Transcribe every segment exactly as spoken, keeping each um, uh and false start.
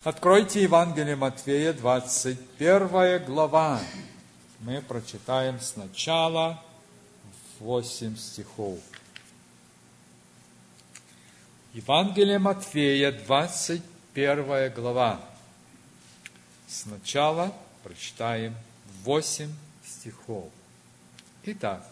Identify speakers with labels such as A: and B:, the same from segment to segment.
A: Откройте Евангелие Матфея, двадцать первая глава. Мы прочитаем сначала восемь стихов. Евангелие Матфея, двадцать первая глава. Сначала прочитаем восемь стихов. Итак.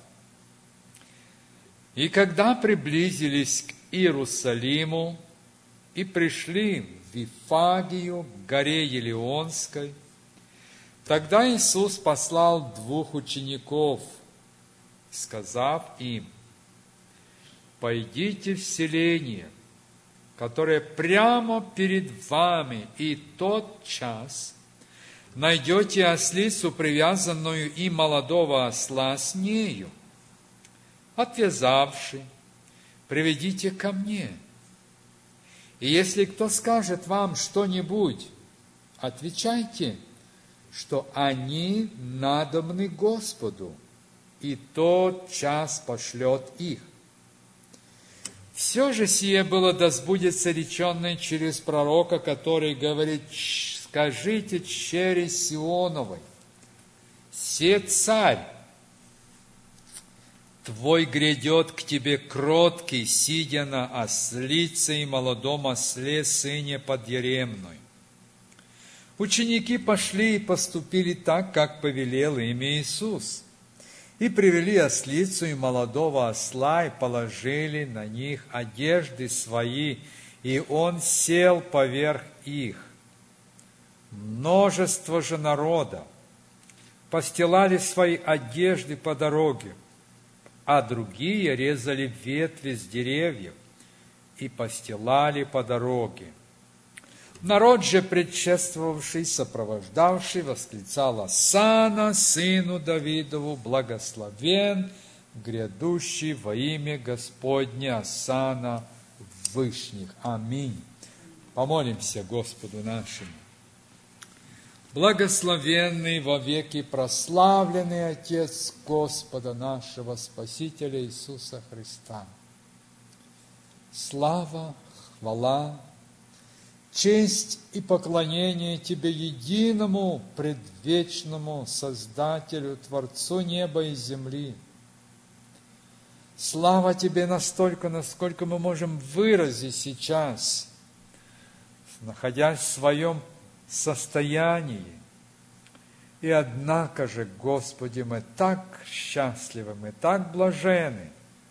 A: «И когда приблизились к Иерусалиму и пришли в Вифагию, к горе Елеонской, тогда Иисус послал двух учеников, сказав им: «Пойдите в селение, которое прямо перед вами, и тотчас найдете ослицу, привязанную, и молодого осла с нею. Отвязавши, приведите ко мне. И если кто скажет вам что-нибудь, отвечайте, что они надобны Господу, и тот час пошлет их. Все же сие было да сбудется реченное через пророка, который говорит: скажите чере Сионовой, се царь твой грядет к тебе кроткий, сидя на ослице и молодом осле, сыне подъеремной». Ученики пошли и поступили так, как повелел им Иисус, и привели ослицу и молодого осла, и положили на них одежды свои, и он сел поверх их. Множество же народа постилали свои одежды по дороге, а другие резали ветви с деревьев и постилали по дороге. Народ же, предшествовавший, сопровождавший, восклицал: «Осанна сыну Давидову, благословен грядущий во имя Господне, осанна в вышних». Аминь. Помолимся Господу нашему. Благословенный вовеки прославленный Отец Господа нашего Спасителя Иисуса Христа. Слава, хвала, честь и поклонение Тебе, единому предвечному Создателю, Творцу неба и земли. Слава Тебе настолько, насколько мы можем выразить сейчас, находясь в своем состоянии. И однако же, Господи, мы так счастливы, мы так блажены,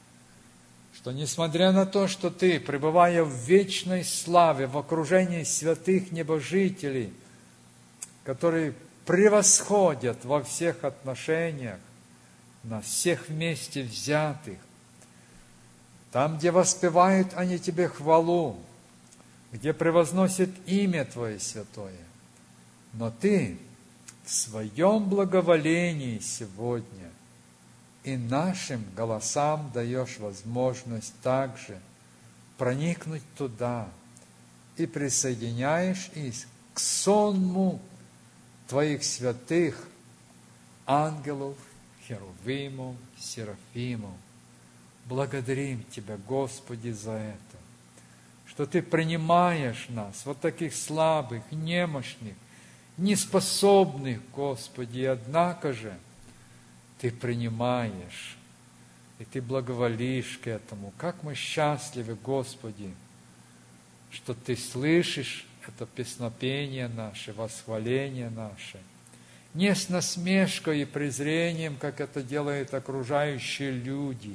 A: что несмотря на то, что Ты, пребывая в вечной славе, в окружении святых небожителей, которые превосходят во всех отношениях нас всех вместе взятых, там, где воспевают они Тебе хвалу, где превозносят имя Твое святое, но Ты в своем благоволении сегодня и нашим голосам даешь возможность также проникнуть туда и присоединяешь их к сонму Твоих святых ангелов, херувимов, серафимов. Благодарим Тебя, Господи, за это, что Ты принимаешь нас, вот таких слабых, немощных, неспособных, Господи, и однако же Ты принимаешь, и Ты благоволишь к этому. Как мы счастливы, Господи, что Ты слышишь это песнопение наше, восхваление наше, не с насмешкой и презрением, как это делают окружающие люди,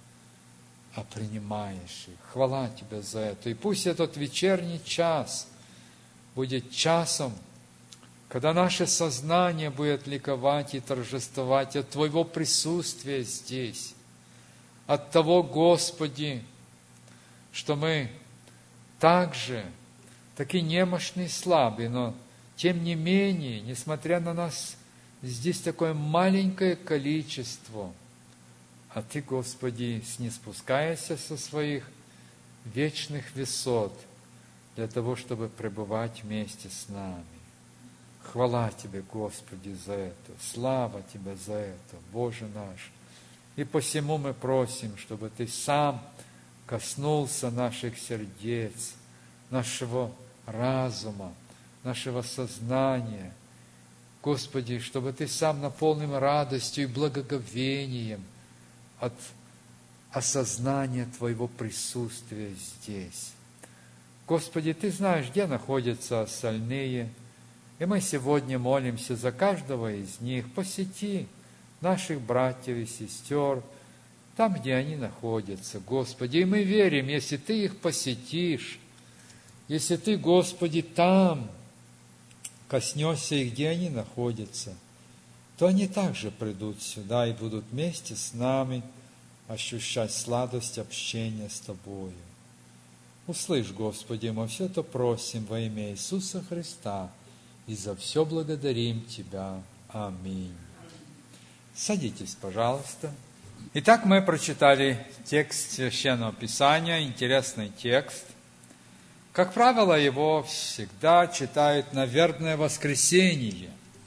A: а принимаешь их. Хвала Тебе за это. И пусть этот вечерний час будет часом, когда наше сознание будет ликовать и торжествовать от Твоего присутствия здесь, от того, Господи, что мы также такие немощные и слабые, но тем не менее, несмотря на нас, здесь такое маленькое количество, а Ты, Господи, снеспускаешься со своих вечных высот для того, чтобы пребывать вместе с нами. Хвала Тебе, Господи, за это, слава Тебе за это, Боже наш. И посему мы просим, чтобы Ты сам коснулся наших сердец, нашего разума, нашего сознания. Господи, чтобы Ты сам наполнил радостью и благоговением от осознания Твоего присутствия здесь. Господи, Ты знаешь, где находятся остальные, и мы сегодня молимся за каждого из них. Посети наших братьев и сестер там, где они находятся, Господи. И мы верим, если Ты их посетишь, если Ты, Господи, там коснешься их, где они находятся, то они также придут сюда и будут вместе с нами ощущать сладость общения с Тобою. Услышь, Господи, мы все это просим во имя Иисуса Христа, и за все благодарим Тебя. Аминь. Садитесь, пожалуйста. Итак, мы прочитали текст Священного Писания, интересный текст. Как правило, его всегда читают на вербное воскресенье.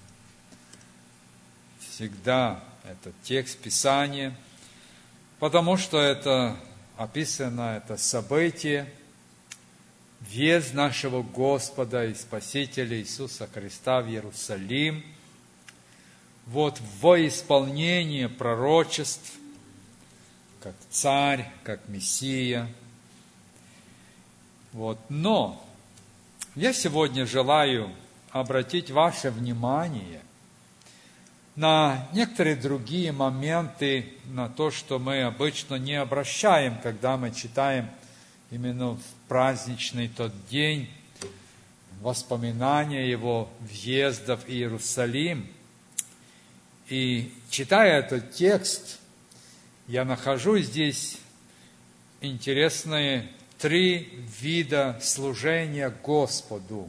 A: Всегда этот текст Писания, потому что это описано, это событие, въезд нашего Господа и Спасителя Иисуса Христа в Иерусалим, вот во исполнение пророчеств, как царь, как Мессия. Вот. Но я сегодня желаю обратить ваше внимание на некоторые другие моменты, на то, что мы обычно не обращаем, когда мы читаем именно в праздничный тот день воспоминания его въезда в Иерусалим. И читая этот текст, я нахожу здесь интересные три вида служения Господу.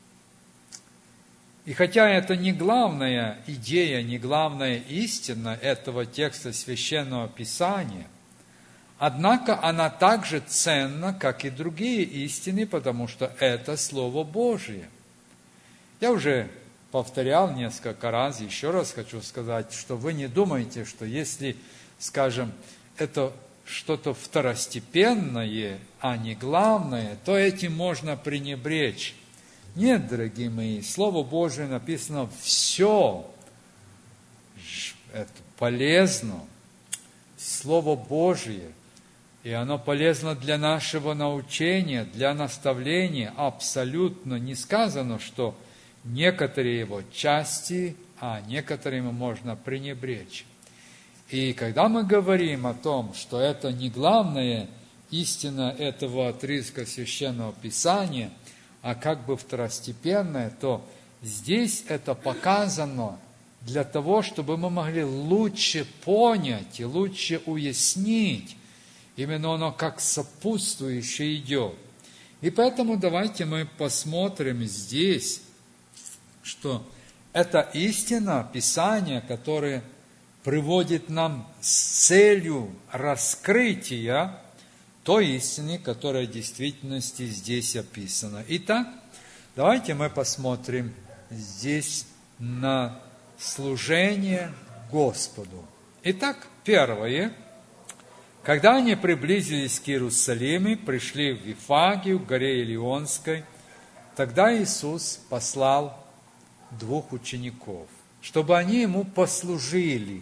A: И хотя это не главная идея, не главная истина этого текста Священного Писания, однако она также ценна, как и другие истины, потому что это Слово Божие. Я уже повторял несколько раз, еще раз хочу сказать, что вы не думаете, что если, скажем, это что-то второстепенное, а не главное, то этим можно пренебречь. Нет, дорогие мои, Слово Божие написано все, это полезно, Слово Божие, и оно полезно для нашего научения, для наставления. Абсолютно не сказано, что некоторые его части, а некоторыми можно пренебречь. И когда мы говорим о том, что это не главная истина этого отрезка Священного Писания, а как бы второстепенная, то здесь это показано для того, чтобы мы могли лучше понять и лучше уяснить. Именно оно как сопутствующее идет. И поэтому давайте мы посмотрим здесь, что это истина Писания, которая приводит нам с целью раскрытия той истины, которая в действительности здесь описана. Итак, давайте мы посмотрим здесь на служение Господу. Итак, первое. Когда они приблизились к Иерусалиму, пришли в Вифагию, к горе Илионской, тогда Иисус послал двух учеников, чтобы они Ему послужили.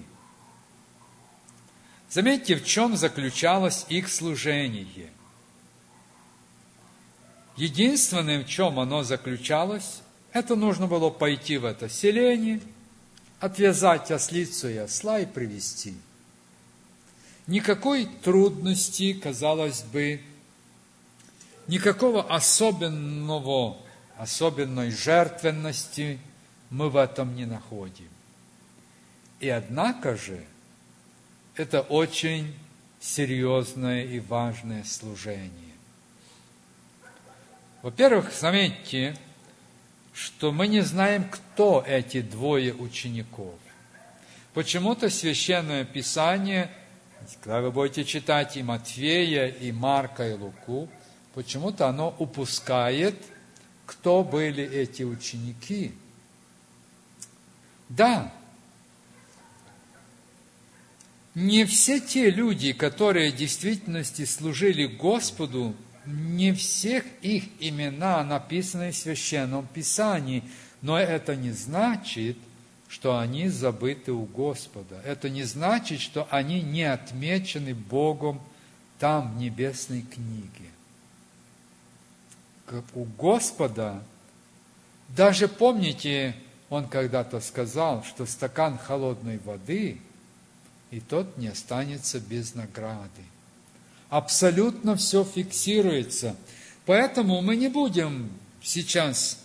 A: Заметьте, в чем заключалось их служение. Единственное, в чем оно заключалось, это нужно было пойти в это селение, отвязать ослицу и осла и привести. Никакой трудности, казалось бы, никакого особенного, особенной жертвенности мы в этом не находим. И однако же, это очень серьезное и важное служение. Во-первых, заметьте, что мы не знаем, кто эти двое учеников. Почему-то Священное Писание, когда вы будете читать и Матфея, и Марка, и Луку, почему-то оно упускает, кто были эти ученики. Да, не все те люди, которые в действительности служили Господу, не всех их имена написаны в Священном Писании, но это не значит, что они забыты у Господа. Это не значит, что они не отмечены Богом там, в небесной книге. У Господа, даже помните, Он когда-то сказал, что стакан холодной воды, и тот не останется без награды. Абсолютно все фиксируется. Поэтому мы не будем сейчас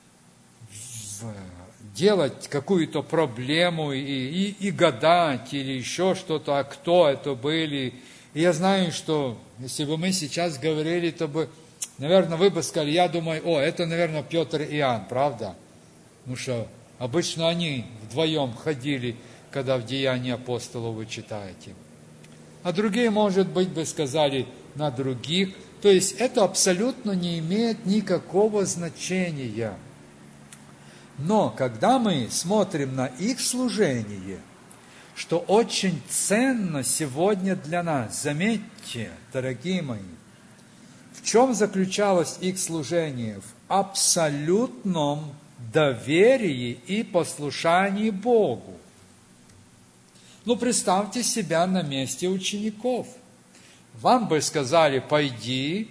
A: делать какую-то проблему и, и, и гадать, или еще что-то, а кто это были. И я знаю, что если бы мы сейчас говорили, то бы, наверное, вы бы сказали, я думаю, о, это, наверное, Петр и Иоанн, правда? Потому что обычно они вдвоем ходили, когда в Деянии апостолов вы читаете. А другие, может быть, бы сказали на других. То есть это абсолютно не имеет никакого значения. Но когда мы смотрим на их служение, что очень ценно сегодня для нас, заметьте, дорогие мои, в чем заключалось их служение? В абсолютном доверии и послушании Богу. Ну, представьте себя на месте учеников. Вам бы сказали, пойди,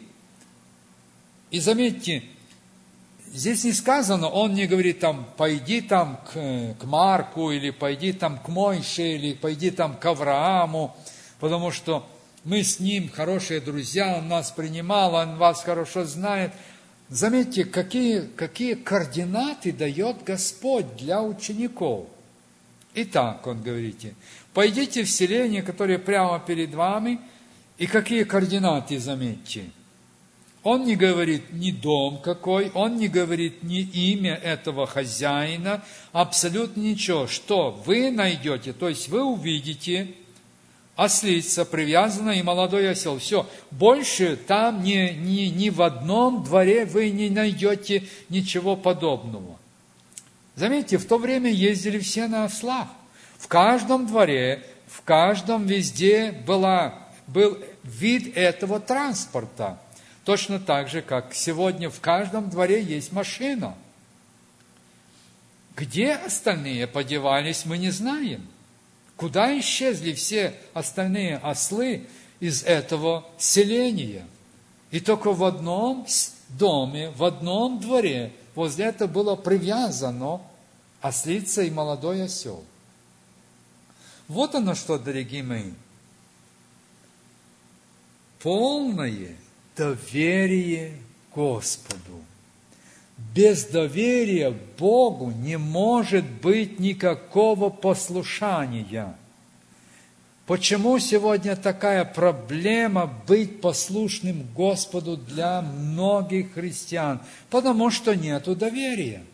A: и заметьте, здесь не сказано, он не говорит там, пойди там к, к Марку, или пойди там к Мойше, или пойди там к Аврааму, потому что мы с ним хорошие друзья, он нас принимал, он вас хорошо знает. Заметьте, какие, какие координаты дает Господь для учеников. Итак, он говорит, пойдите в селение, которое прямо перед вами, и какие координаты, заметьте. Он не говорит ни дом какой, он не говорит ни имя этого хозяина, абсолютно ничего. Что вы найдете, то есть вы увидите ослица привязана и молодой осел. Все, больше там ни, ни, ни в одном дворе вы не найдете ничего подобного. Заметьте, в то время ездили все на ослах. В каждом дворе, в каждом везде была, был вид этого транспорта. Точно так же, как сегодня в каждом дворе есть машина. Где остальные подевались, мы не знаем. Куда исчезли все остальные ослы из этого селения? И только в одном доме, в одном дворе возле этого было привязано ослица и молодой осел. Вот оно что, дорогие мои. Полное доверие Господу. Без доверия Богу не может быть никакого послушания. Почему сегодня такая проблема быть послушным Господу для многих христиан? Потому что нету доверия.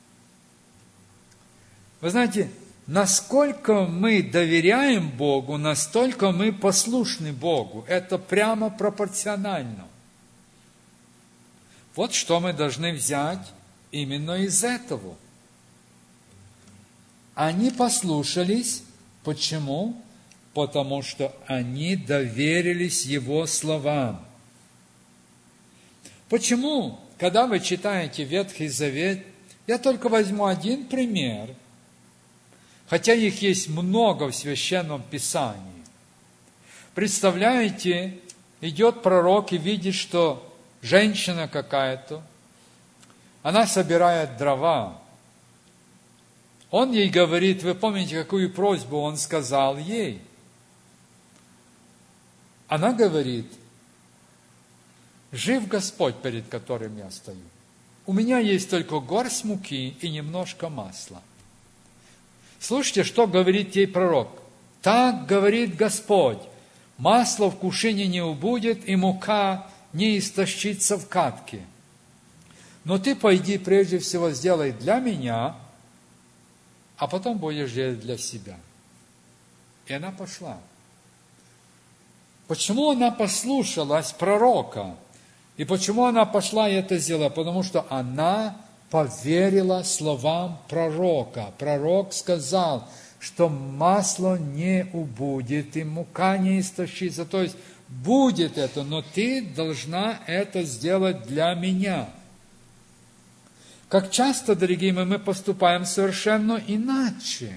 A: Вы знаете, насколько мы доверяем Богу, настолько мы послушны Богу. Это прямо пропорционально. Вот что мы должны взять именно из этого. Они послушались. Почему? Потому что они доверились Его словам. Почему, когда вы читаете Ветхий Завет, я только возьму один пример, хотя их есть много в Священном Писании. Представляете, идет пророк и видит, что женщина какая-то, она собирает дрова. Он ей говорит, вы помните, какую просьбу он сказал ей? Она говорит, жив Господь, перед которым я стою. У меня есть только горсть муки и немножко масла. Слушайте, что говорит ей пророк. Так говорит Господь, масло в кувшине не убудет, и мука не истощится в катке. Но ты пойди прежде всего сделай для меня, а потом будешь делать для себя. И она пошла. Почему она послушалась пророка? И почему она пошла и это сделала? Потому что она поверила словам пророка. Пророк сказал, что масло не убудет, и мука не истощится. То есть будет это, но ты должна это сделать для меня. Как часто, дорогие мои, мы поступаем совершенно иначе.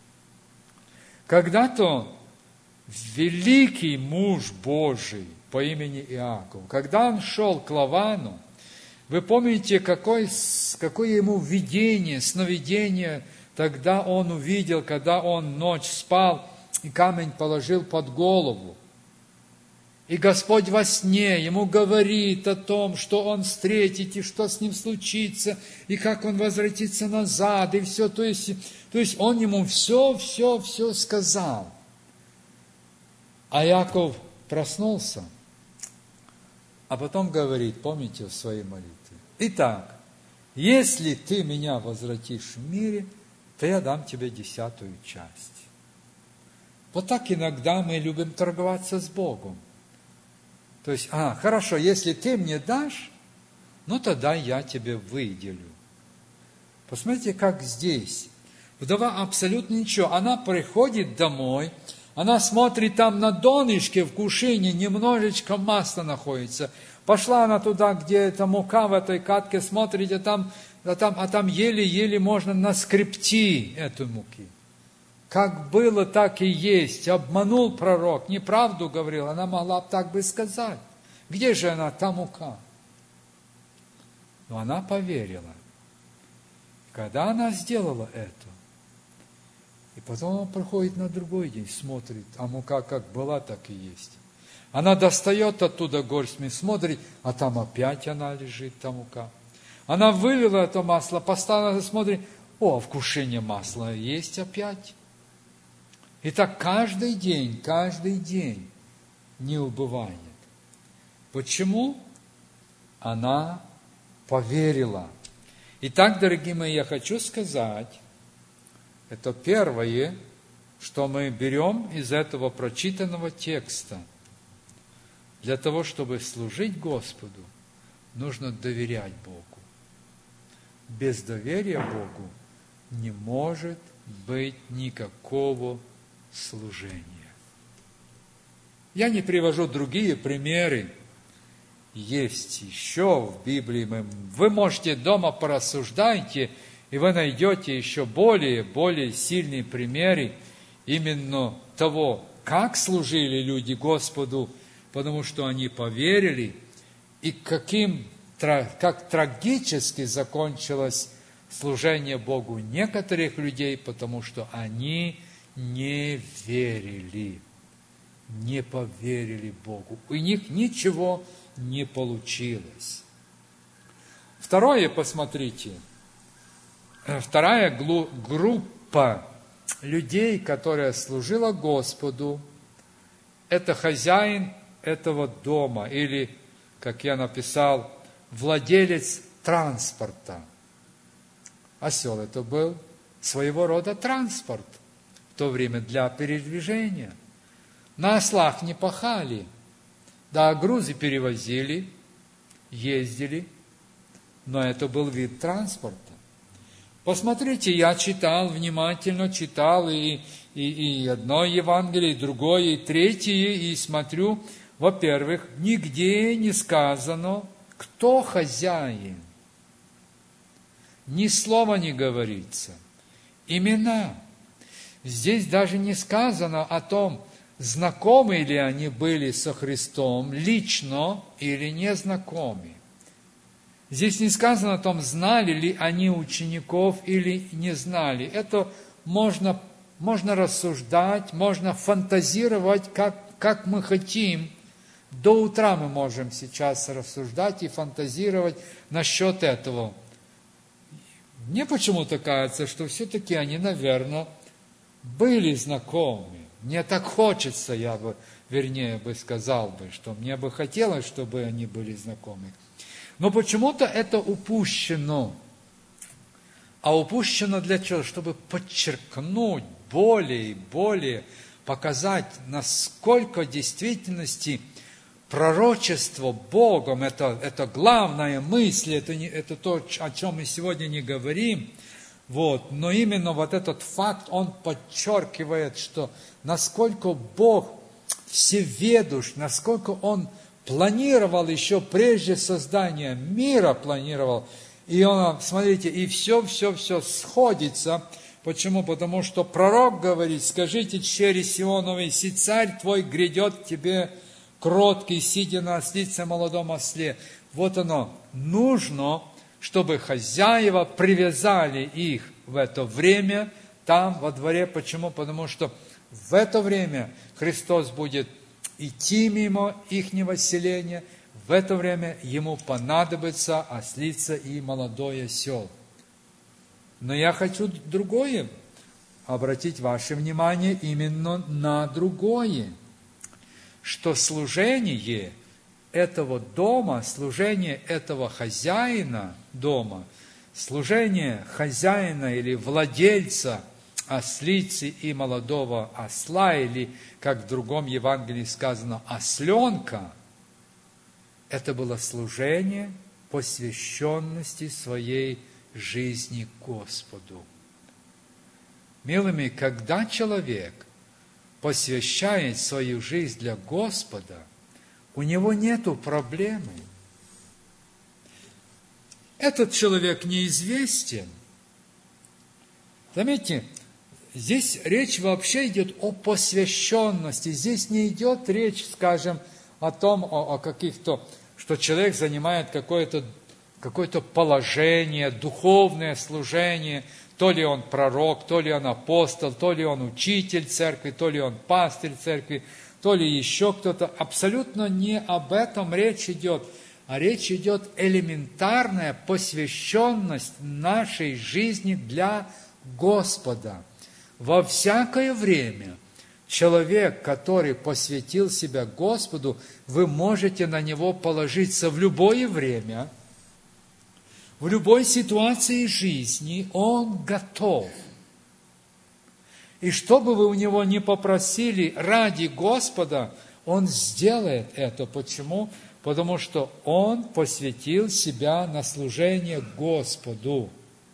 A: Когда-то великий муж Божий по имени Иаков, когда он шел к Лавану, вы помните, какое, какое ему видение, сновидение тогда он увидел, когда он ночь спал и камень положил под голову. И Господь во сне ему говорит о том, что он встретит, и что с ним случится, и как он возвратится назад, и все. То есть, то есть он ему все, все, все сказал. А Иаков проснулся, а потом говорит, помните в своей молитве: «Итак, если ты меня возвратишь в мире, то я дам тебе десятую часть». Вот так иногда мы любим торговаться с Богом. То есть, а, хорошо, если ты мне дашь, ну тогда я тебе выделю. Посмотрите, как здесь. Вдова абсолютно ничего. Она приходит домой, она смотрит, там на донышке в кувшине немножечко масла находится. Пошла она туда, где эта мука в этой катке, смотрит, а там, а там, а там еле-еле можно наскребти эту муки. Как было, так и есть. Обманул пророк, неправду говорил, она могла бы так бы сказать. Где же она, та мука? Но она поверила. Когда она сделала это, и потом он приходит на другой день, смотрит, а мука как была, так и есть. Она достает оттуда горсть, смотрит, а там опять она лежит, та мука. Она вылила это масло, поставила, смотрит, о, в кувшине масло есть опять. И так каждый день, каждый день не убывает. Почему? Она поверила. Итак, дорогие мои, я хочу сказать, это первое, что мы берем из этого прочитанного текста. Для того, чтобы служить Господу, нужно доверять Богу. Без доверия Богу не может быть никакого служения. Я не привожу другие примеры. Есть еще в Библии. Вы можете дома порассуждайте, и вы найдете еще более, более сильные примеры именно того, как служили люди Господу, потому что они поверили, и каким, как трагически закончилось служение Богу некоторых людей, потому что они не верили, не поверили Богу. У них ничего не получилось. Второе, посмотрите, вторая группа людей, которая служила Господу, это хозяин этого дома, или, как я написал, владелец транспорта. Осел это был своего рода транспорт в то время для передвижения. На ослах не пахали, да, грузы перевозили, ездили, но это был вид транспорта. Посмотрите, я читал, внимательно читал и, и, и одно Евангелие, и другое, и третье, и смотрю, во-первых, нигде не сказано, кто хозяин. Ни слова не говорится. Имена. Здесь даже не сказано о том, знакомы ли они были со Христом лично или не знакомы. Здесь не сказано о том, знали ли они учеников или не знали. Это можно, можно рассуждать, можно фантазировать, как, как мы хотим. До утра мы можем сейчас рассуждать и фантазировать насчет этого. Мне почему-то кажется, что все-таки они, наверное, были знакомы. Мне так хочется, я бы, вернее, бы сказал бы, что мне бы хотелось, чтобы они были знакомы. Но почему-то это упущено. А упущено для чего? Чтобы подчеркнуть более и более, показать, насколько в действительности пророчество Богом, это, это главная мысль, это, не, это то, о чем мы сегодня не говорим. Вот. Но именно вот этот факт, он подчеркивает, что насколько Бог всеведущ, насколько Он планировал еще прежде создания мира, планировал. И Он, смотрите, и все-все-все сходится. Почему? Потому что пророк говорит: скажите чере Сионовой, си царь твой грядет к тебе кроткий, сидя на ослице молодом осле. Вот оно, нужно, чтобы хозяева привязали их в это время там, во дворе. Почему? Потому что в это время Христос будет идти мимо ихнего селения, в это время Ему понадобится ослица и молодой осел. Но я хочу другое, обратить ваше внимание именно на другое, что служение этого дома, служение этого хозяина дома, служение хозяина или владельца ослицы и молодого осла, или, как в другом Евангелии сказано, осленка, это было служение посвященности своей жизни Господу. Милыми, когда человек посвящает свою жизнь для Господа, у него нету проблемы. Этот человек неизвестен. Заметьте, здесь речь вообще идет о посвященности. Здесь не идет речь, скажем, о том, о, о каких-то, что человек занимает какое-то какое-то положение, духовное служение, то ли он пророк, то ли он апостол, то ли он учитель церкви, то ли он пастырь церкви, то ли еще кто-то. Абсолютно не об этом речь идет, а речь идет элементарная посвященность нашей жизни для Господа. Во всякое время человек, который посвятил себя Господу, вы можете на него положиться в любое время, в любой ситуации жизни. Он готов. И что бы вы у него ни попросили ради Господа, он сделает это. Почему? Потому что он посвятил себя на служение Господу.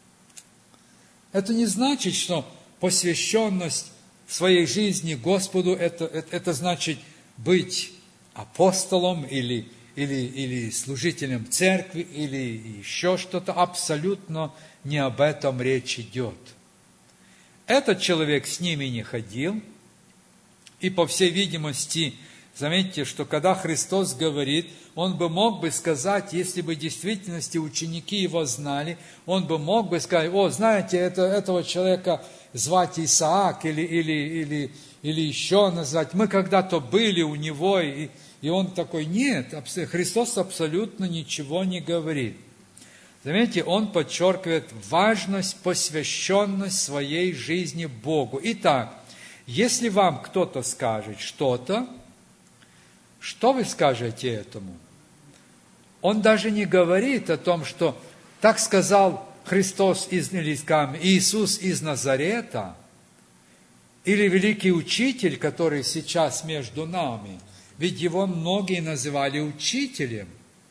A: Это не значит, что посвященность в своей жизни Господу, это, это, это значит быть апостолом или, или, или служителем церкви, или еще что-то. Абсолютно не об этом речь идет. Этот человек с ними не ходил, и, по всей видимости, заметьте, что когда Христос говорит, Он бы мог бы сказать, если бы в действительности ученики Его знали, Он бы мог бы сказать: о, знаете, это, этого человека звать Исаак, или, или, или, или еще назвать, мы когда-то были у него, и, и он такой: нет, Христос абсолютно ничего не говорит. Заметьте, Он подчеркивает важность, посвященность своей жизни Богу. Итак, если вам кто-то скажет что-то, что вы скажете этому? Он даже не говорит о том, что так сказал Христос из, или, скажем, Иисус из Назарета, или великий учитель, который сейчас между нами. Ведь его многие называли учителем.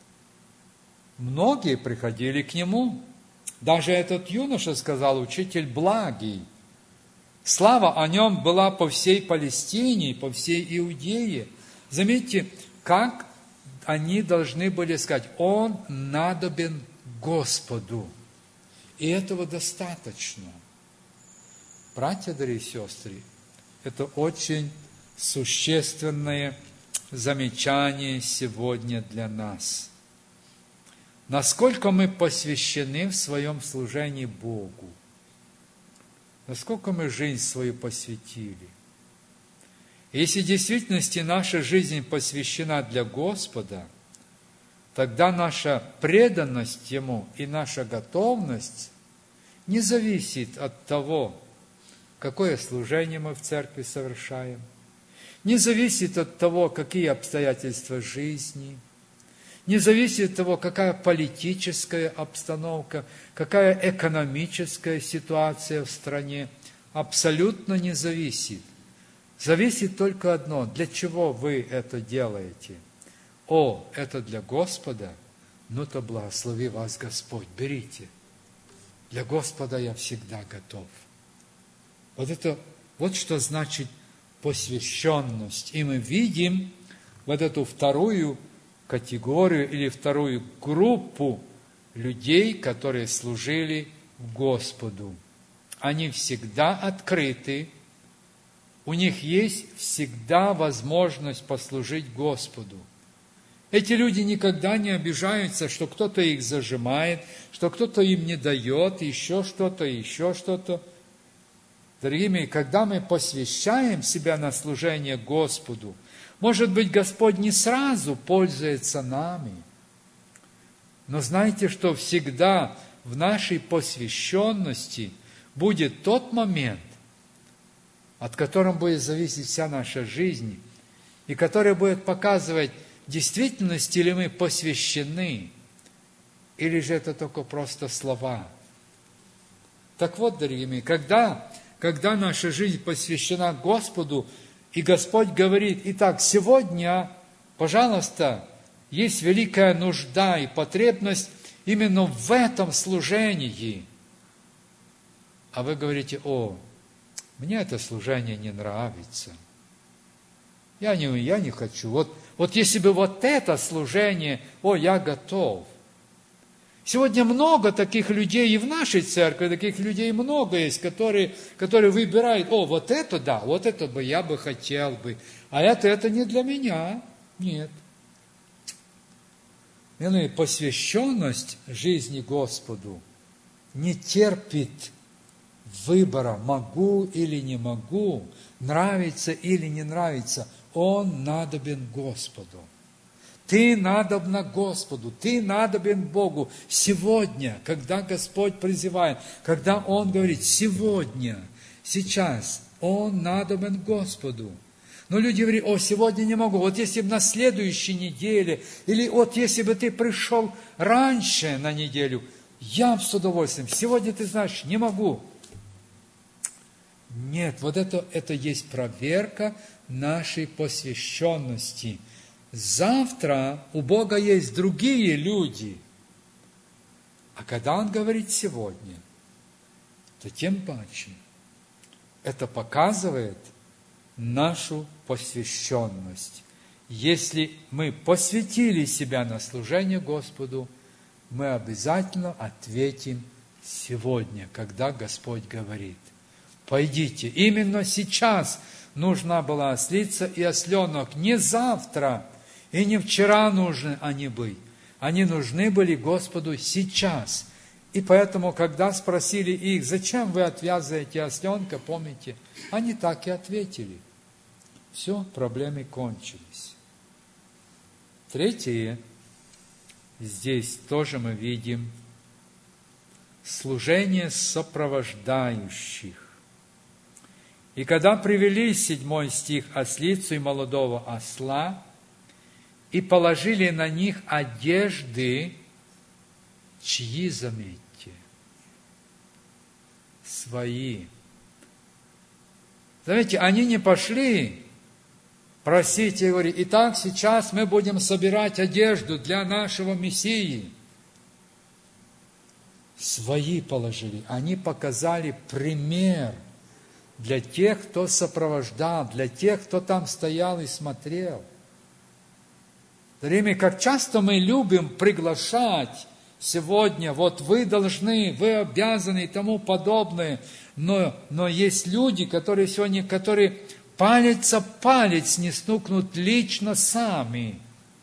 A: Многие приходили к нему. Даже этот юноша сказал: учитель благий. Слава о нем была по всей Палестине, по всей Иудее. Заметьте, как они должны были сказать: он надобен Господу. И этого достаточно. Братья, дорогие сестры, это очень существенное замечание сегодня для нас. Насколько мы посвящены в своем служении Богу? Насколько мы жизнь свою посвятили? Если в действительности наша жизнь посвящена для Господа, тогда наша преданность Ему и наша готовность не зависит от того, какое служение мы в церкви совершаем, не зависит от того, какие обстоятельства жизни, не зависит от того, какая политическая обстановка, какая экономическая ситуация в стране. Абсолютно не зависит. Зависит только одно: для чего вы это делаете. О, это для Господа? Ну то благослови вас Господь, берите. Для Господа я всегда готов. Вот это, вот что значит посвященность. И мы видим вот эту вторую категорию или вторую группу людей, которые служили Господу. Они всегда открыты, у них есть всегда возможность послужить Господу. Эти люди никогда не обижаются, что кто-то их зажимает, что кто-то им не дает, еще что-то, еще что-то. Дорогие мои, когда мы посвящаем себя на служение Господу, может быть, Господь не сразу пользуется нами, но знайте, что всегда в нашей посвященности будет тот момент, от которого будет зависеть вся наша жизнь, и который будет показывать, в действительности ли мы посвящены, или же это только просто слова. Так вот, дорогие мои, когда, когда наша жизнь посвящена Господу, и Господь говорит: итак, сегодня, пожалуйста, есть великая нужда и потребность именно в этом служении. А вы говорите: о, мне это служение не нравится. Я не, я не хочу. Вот, вот если бы вот это служение, о, я готов. Сегодня много таких людей и в нашей церкви, таких людей много есть, которые, которые выбирают: о, вот это да, вот это бы я бы хотел бы, а это, это не для меня. Нет. И посвященность жизни Господу не терпит выбора, могу или не могу, нравится или не нравится. Он надобен Господу. Ты надобна Господу, ты надобен Богу. Сегодня, когда Господь призывает, когда Он говорит: сегодня, сейчас, Он надобен Господу. Но люди говорят: о, сегодня не могу. Вот если бы на следующей неделе, или вот если бы ты пришел раньше на неделю, я бы с удовольствием. Сегодня, ты знаешь, не могу. Нет, вот это, это есть проверка нашей посвященности. Завтра у Бога есть другие люди. А когда Он говорит сегодня, то тем паче это показывает нашу посвященность. Если мы посвятили себя на служение Господу, мы обязательно ответим сегодня, когда Господь говорит: пойдите. Именно сейчас нужна была ослица и осленок, не завтра и не вчера нужны они быть. Они нужны были Господу сейчас. И поэтому, когда спросили их: зачем вы отвязываете осленка, помните, они так и ответили. Все, проблемы кончились. Третье, здесь тоже мы видим служение сопровождающих. И когда привели, седьмой стих, ослицу и молодого осла, и положили на них одежды, чьи, заметьте, свои. Знаете, они не пошли просить и говорить: итак, сейчас мы будем собирать одежду для нашего Мессии. Свои положили. Они показали пример для тех, кто сопровождал, для тех, кто там стоял и смотрел. Дорогие, как часто мы любим приглашать сегодня: вот вы должны, вы обязаны и тому подобное. Но, но есть люди, которые сегодня, которые палец о палец не стукнут лично сами.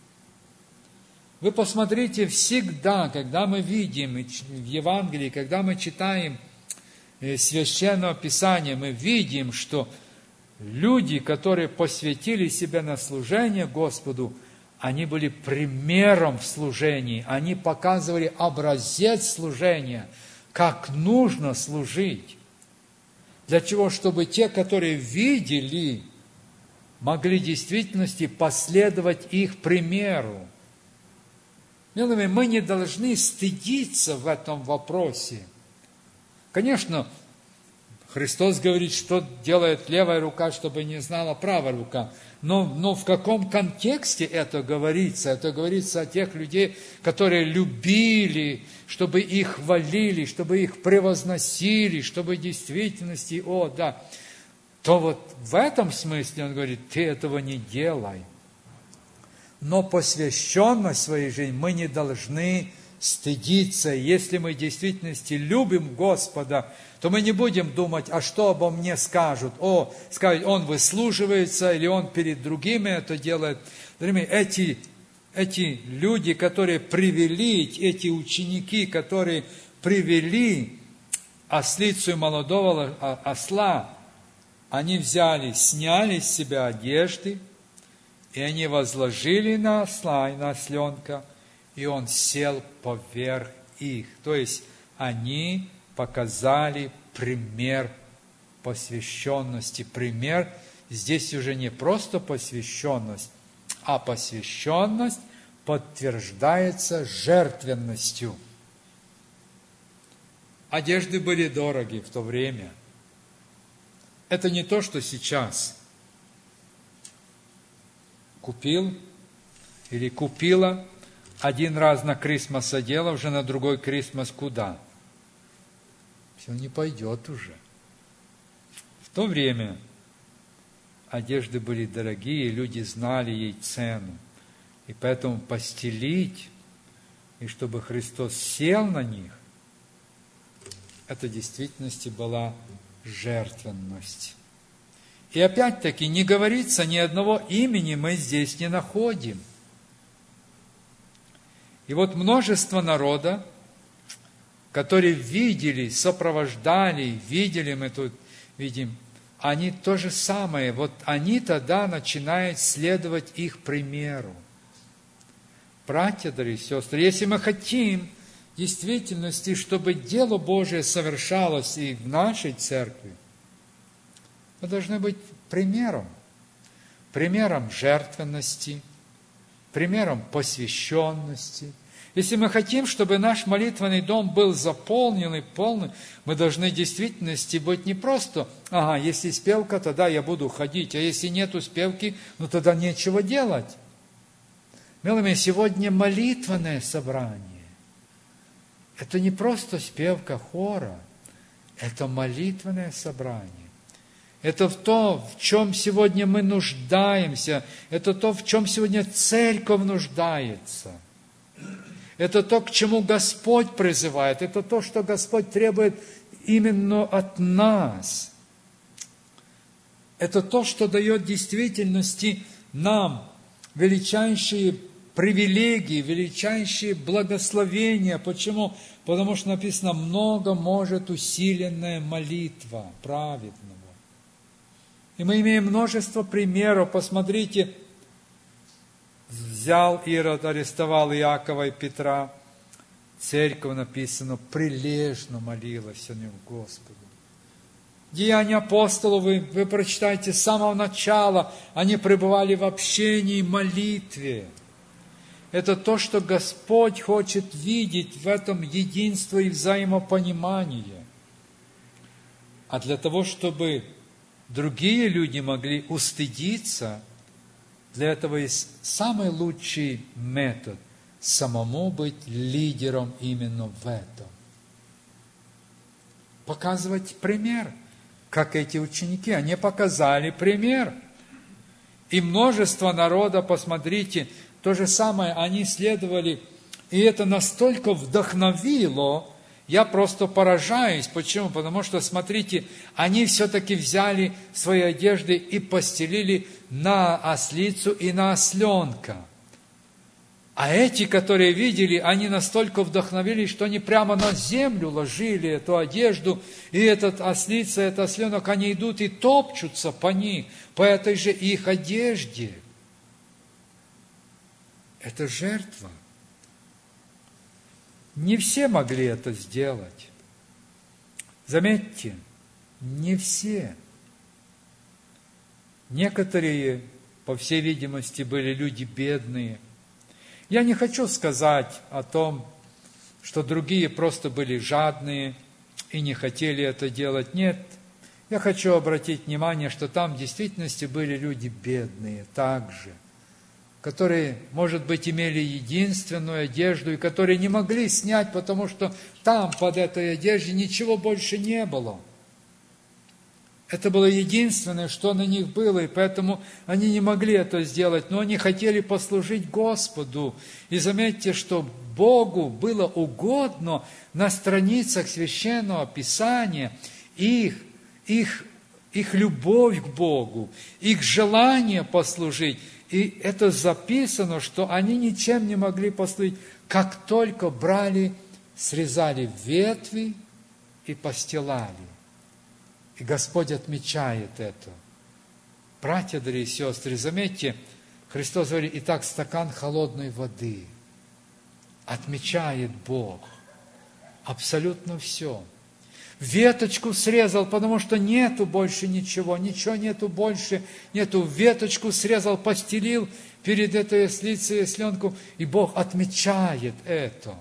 A: Вы посмотрите, всегда, когда мы видим в Евангелии, когда мы читаем Священного Писания, мы видим, что люди, которые посвятили себя на служение Господу, они были примером в служении, они показывали образец служения, как нужно служить. Для чего? Чтобы те, которые видели, могли в действительности последовать их примеру. Милые, мы не должны стыдиться в этом вопросе. Конечно, Христос говорит, что делает левая рука, чтобы не знала правая рука. Но, но в каком контексте это говорится? Это говорится о тех людей, которые любили, чтобы их хвалили, чтобы их превозносили, чтобы в действительности, о, да. то вот в этом смысле он говорит, ты этого не делай. Но посвященность своей жизни мы не должны стыдиться. Если мы в действительности любим Господа, то мы не будем думать, а что обо мне скажут. О, скажут, он выслуживается, или он перед другими это делает. Эти, эти люди, которые привели, эти ученики, которые привели ослицу и молодого осла, они взяли, сняли с себя одежды, и они возложили на осла и на осленка, и он сел поверх их. То есть они показали пример посвященности. Пример здесь уже не просто посвященность, а посвященность подтверждается жертвенностью. Одежды были дороги в то время. Это не то, что сейчас. Купил или купила, один раз на Крисмас одела, уже на другой Крисмас куда? Все не пойдет уже. В то время одежды были дорогие, люди знали ей цену. И поэтому постелить, и чтобы Христос сел на них, это в действительности была жертвенность. И опять-таки, не говорится, ни одного имени мы здесь не находим. И вот множество народа, которые видели, сопровождали, видели, мы тут видим, они то же самое, вот они тогда начинают следовать их примеру. Братья, дорогие сестры, если мы хотим в действительности, чтобы дело Божие совершалось и в нашей церкви, мы должны быть примером, примером жертвенности, примером посвященности. Если мы хотим, чтобы наш молитвенный дом был заполнен и полный, мы должны в действительности быть не просто, ага, если спевка, тогда я буду ходить, а если нету спевки, ну тогда нечего делать. Милые мои, сегодня молитвенное собрание. Это не просто спевка хора, это молитвенное собрание. Это в то, в чем сегодня мы нуждаемся. Это то, в чем сегодня церковь нуждается. Это то, к чему Господь призывает. Это то, что Господь требует именно от нас. Это то, что дает в действительности нам величайшие привилегии, величайшие благословения. Почему? Потому что написано, много может усиленная молитва праведного. И мы имеем множество примеров. Посмотрите, взял Ирод, арестовал Иакова и Петра. Церковь, написано, прилежно молилась о нем Господу. Деяния апостолов, вы, вы прочитаете с самого начала, они пребывали в общении, молитве. Это то, что Господь хочет видеть в этом единство и взаимопонимание. А для того, чтобы другие люди могли устыдиться, для этого есть самый лучший метод – самому быть лидером именно в этом. Показывать пример, как эти ученики. Они показали пример. И множество народа, посмотрите, то же самое, они следовали, и это настолько вдохновило. Я просто поражаюсь. Почему? Потому что, смотрите, они все-таки взяли свои одежды и постелили на ослицу и на осленка. А эти, которые видели, они настолько вдохновились, что они прямо на землю ложили эту одежду, и этот ослица, этот осленок, они идут и топчутся по ней, по этой же их одежде. Это жертва. Не все могли это сделать. Заметьте, не все. Некоторые, по всей видимости, были люди бедные. Я не хочу сказать о том, что другие просто были жадные и не хотели это делать. Нет, я хочу обратить внимание, что там в действительности были люди бедные также, которые, может быть, имели единственную одежду и которые не могли снять, потому что там под этой одеждой ничего больше не было. Это было единственное, что на них было, и поэтому они не могли это сделать, но они хотели послужить Господу. И заметьте, что Богу было угодно на страницах Священного Писания их, их, их любовь к Богу, их желание послужить. И это записано, что они ничем не могли послужить, как только брали, срезали ветви и постилали. И Господь отмечает это. Братья, дорогие сестры, заметьте, Христос говорит, итак, стакан холодной воды. Отмечает Бог. Абсолютно все. Веточку срезал, потому что нету больше ничего, ничего нету больше, нету. Веточку срезал, постелил перед этой ослицей осленку, и Бог отмечает это.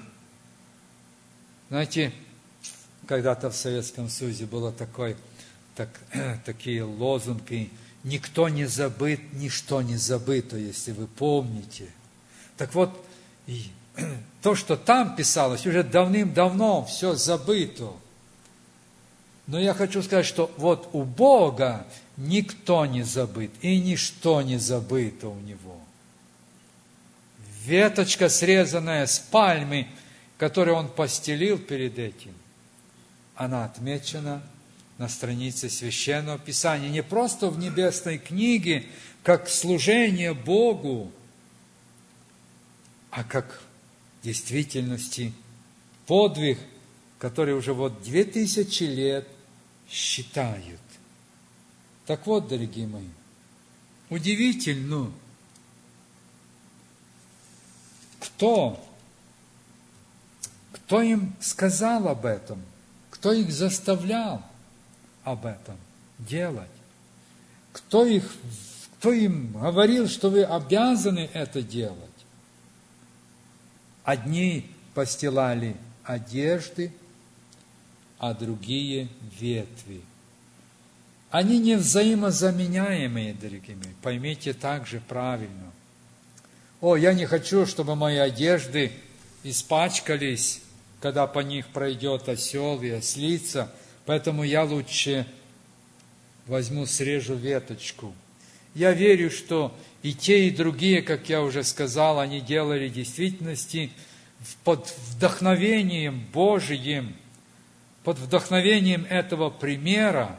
A: Знаете, когда-то в Советском Союзе было такой, так, такие лозунги: «Никто не забыт, ничто не забыто», если вы помните. Так вот, и то, что там писалось, уже давным-давно все забыто. Но я хочу сказать, что вот у Бога никто не забыт, и ничто не забыто у Него. Веточка, срезанная с пальмы, которую Он постелил перед этим, она отмечена на странице Священного Писания. Не просто в небесной книге, как служение Богу, а как в действительности подвиг, который уже вот две тысячи лет считают. Так вот, дорогие мои, удивительно, кто, кто им сказал об этом? Кто их заставлял об этом делать? Кто, их, кто им говорил, что вы обязаны это делать? Одни постилали одежды, а другие ветви. Они не взаимозаменяемые, дорогие мои. Поймите также правильно. О, я не хочу, чтобы мои одежды испачкались, когда по них пройдет осел и ослица, поэтому я лучше возьму, срежу веточку. Я верю, что и те, и другие, как я уже сказал, они делали в действительности под вдохновением Божиим, под вдохновением этого примера,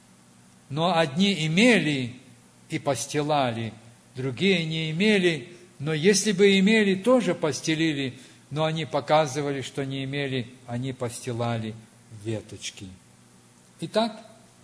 A: но одни имели и постилали, другие не имели, но если бы имели, тоже постелили, но они показывали, что не имели, они постилали веточки. Итак,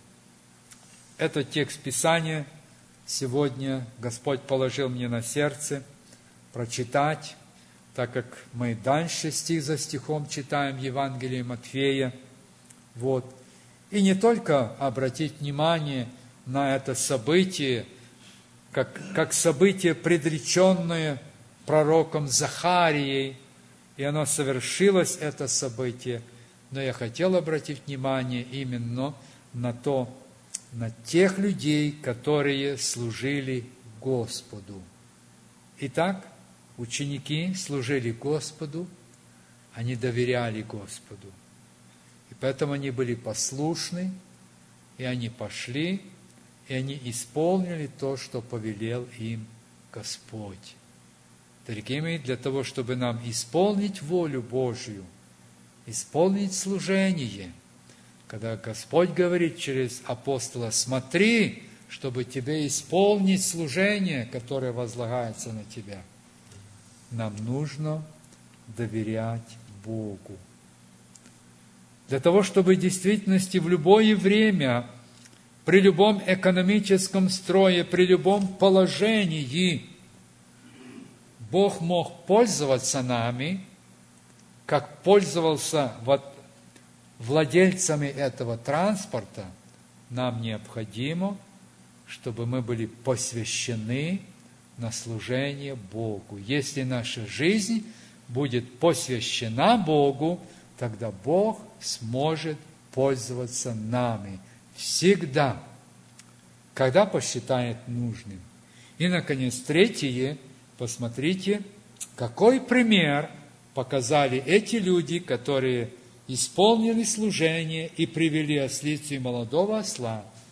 A: этот текст Писания сегодня Господь положил мне на сердце прочитать, так как мы дальше стих за стихом читаем Евангелие Матфея. Вот. И не только обратить внимание на это событие, как, как событие, предреченное пророком Захарией, и оно совершилось, это событие, но я хотел обратить внимание именно на то, на тех людей, которые служили Господу. Итак, ученики служили Господу, они доверяли Господу. И поэтому они были послушны, и они пошли, и они исполнили то, что повелел им Господь. Дорогие мои, для того, чтобы нам исполнить волю Божию, исполнить служение, когда Господь говорит через апостола: смотри, чтобы тебе исполнить служение, которое возлагается на тебя, нам нужно доверять Богу. Для того, чтобы в действительности в любое время, при любом экономическом строе, при любом положении, Бог мог пользоваться нами, как пользовался вот владельцами этого транспорта, нам необходимо, чтобы мы были посвящены на служение Богу. Если наша жизнь будет посвящена Богу, тогда Бог сможет пользоваться нами всегда, когда посчитает нужным. И, наконец, третье, посмотрите, какой пример показали эти люди, которые исполнили служение и привели ослицу и молодого осла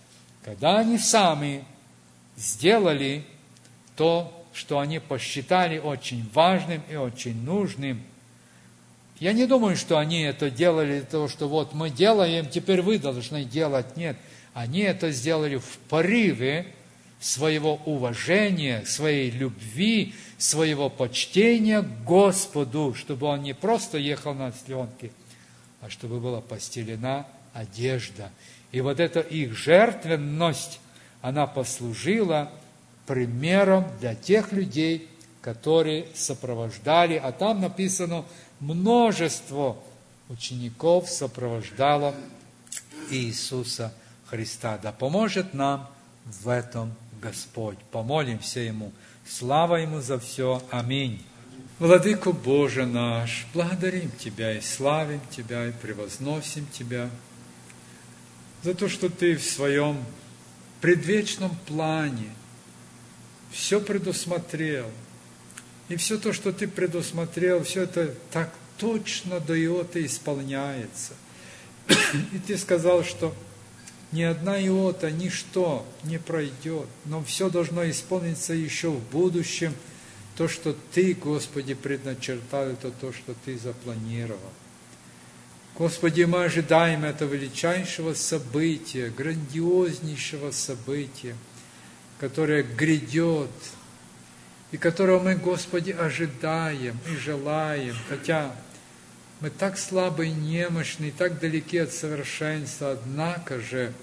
A: Когда они сами сделали то, что они посчитали очень важным и очень нужным, я не думаю, что они это делали для того, что вот мы делаем, теперь вы должны делать. Нет, они это сделали в порыве своего уважения, своей любви, своего почтения к Господу, чтобы он не просто ехал на осленке, а чтобы была постелена одежда. И вот эта их жертвенность, она послужила примером для тех людей, которые сопровождали, а там написано, множество учеников сопровождало Иисуса Христа. Да поможет нам в этом Господь. Помолимся Ему. Слава Ему за все. Аминь. Владыко Боже наш, благодарим Тебя и славим Тебя, и превозносим Тебя за то, что Ты в своем предвечном плане все предусмотрел. И все то, что Ты предусмотрел, все это так точно до иоты исполняется. И Ты сказал, что ни одна иота, ничто не пройдет, но все должно исполниться еще в будущем. То, что Ты, Господи, предначертал, это то, что Ты запланировал. Господи, мы ожидаем этого величайшего события, грандиознейшего события, которое грядет, и которого мы, Господи, ожидаем и желаем, хотя мы так слабы и немощны, и так далеки от совершенства, однако же,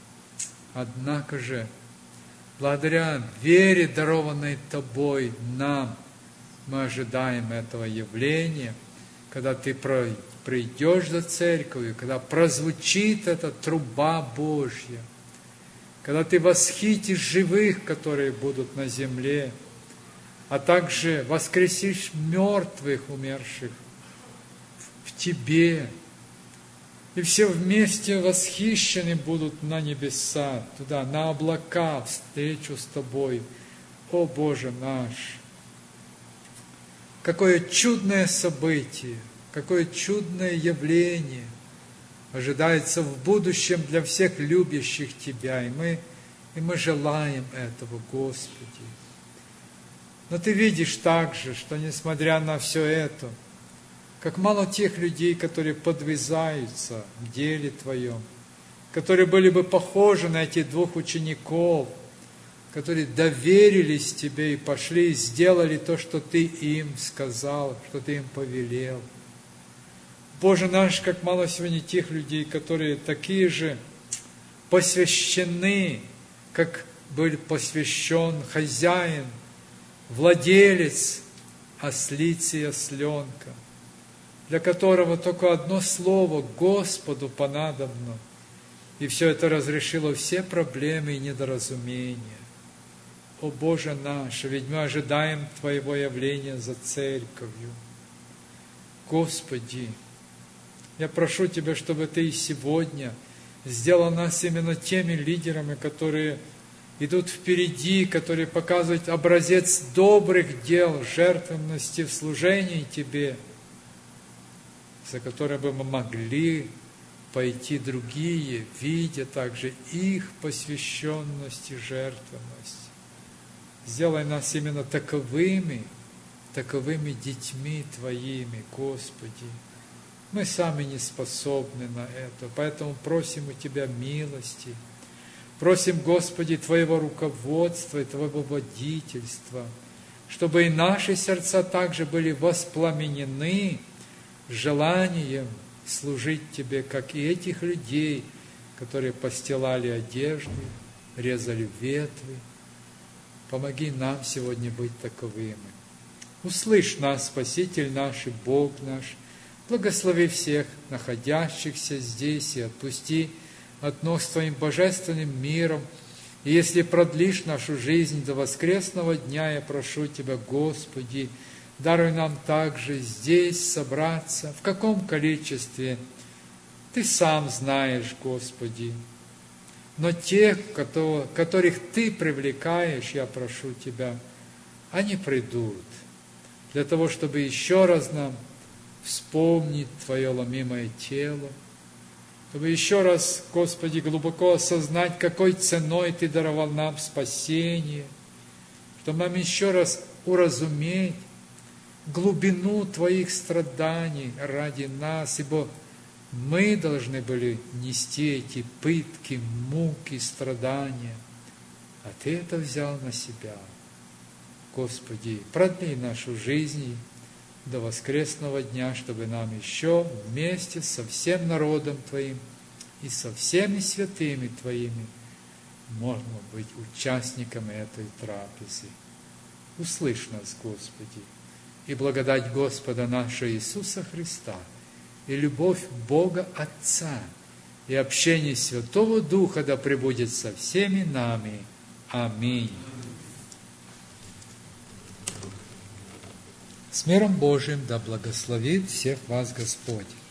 A: однако же, благодаря вере, дарованной Тобой нам, мы ожидаем этого явления, когда Ты придешь за церковью, когда прозвучит эта труба Божья, когда Ты восхитишь живых, которые будут на земле, а также воскресишь мертвых, умерших в Тебе, и все вместе восхищены будут на небеса, туда, на облака, встречу с Тобой. О Боже наш! Какое чудное событие, какое чудное явление ожидается в будущем для всех любящих Тебя, и мы, и мы желаем этого, Господи. Но Ты видишь также, что несмотря на все это, как мало тех людей, которые подвязаются в деле Твоем, которые были бы похожи на этих двух учеников, которые доверились Тебе и пошли и сделали то, что Ты им сказал, что Ты им повелел. Боже наш, как мало сегодня тех людей, которые такие же посвящены, как был посвящен хозяин, владелец ослицы и осленка, для которого только одно слово Господу понадобно, и все это разрешило все проблемы и недоразумения. О Боже наш, ведь мы ожидаем Твоего явления за церковью. Господи, я прошу Тебя, чтобы Ты и сегодня сделал нас именно теми лидерами, которые идут впереди, которые показывают образец добрых дел, жертвенности в служении Тебе, за которые бы мы могли пойти другие, видя также их посвященность и жертвенность. Сделай нас именно таковыми, таковыми детьми Твоими, Господи. Мы сами не способны на это, поэтому просим у Тебя милости, просим, Господи, Твоего руководства и Твоего водительства, чтобы и наши сердца также были воспламенены желанием служить Тебе, как и этих людей, которые постилали одежды, резали ветви. Помоги нам сегодня быть таковыми. Услышь нас, Спаситель наш и Бог наш, благослови всех находящихся здесь и отпусти от ног с Твоим божественным миром. И если продлишь нашу жизнь до воскресного дня, я прошу Тебя, Господи, даруй нам также здесь собраться, в каком количестве Ты сам знаешь, Господи. Но тех, которых Ты привлекаешь, я прошу Тебя, они придут для того, чтобы еще раз нам вспомнить Твое ломимое тело, чтобы еще раз, Господи, глубоко осознать, какой ценой Ты даровал нам спасение, чтобы нам еще раз уразуметь глубину Твоих страданий ради нас, ибо мы должны были нести эти пытки, муки, страдания, а Ты это взял на себя. Господи, продли нашу жизнь до воскресного дня, чтобы нам еще вместе со всем народом Твоим и со всеми святыми Твоими можно быть участниками этой трапезы. Услышь нас, Господи, и благодать Господа нашего Иисуса Христа, и любовь Бога Отца, и общение Святого Духа да пребудет со всеми нами. Аминь. С миром Божиим да благословит всех вас Господь.